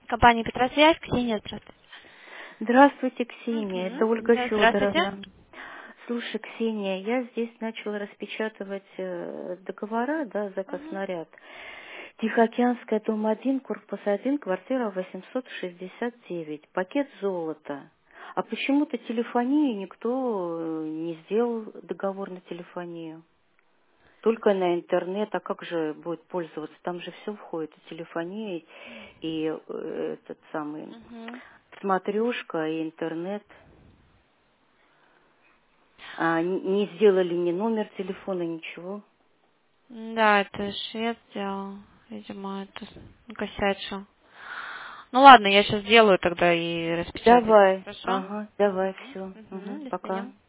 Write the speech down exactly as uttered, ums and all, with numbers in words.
Компания Петросвязь, Ксения, здравствуйте. Здравствуйте, Ксения. Это Мгм. Ольга Да, здравствуйте. Федоровна. Слушай, Ксения, я здесь начала распечатывать э, договора, да, заказ Мгм. на ряд. Тихоокеанская, дом один, корпус один, квартира восемьсот шестьдесят девять. Пакет золота. А почему-то телефонию никто э, не сделал договор на телефонию. Только на интернет, а как же будет пользоваться? Там же все входит, и телефония, и э, этот самый Мгм. смотрешка, и интернет. А, н- не сделали ни номер телефона, ничего. Да, это швед сделал. Видимо, это накосячил. Ну ладно, я сейчас сделаю тогда и распечатаю. Давай, Хорошо? ага, давай, Мгм. все. Мгм. До Пока. свидания.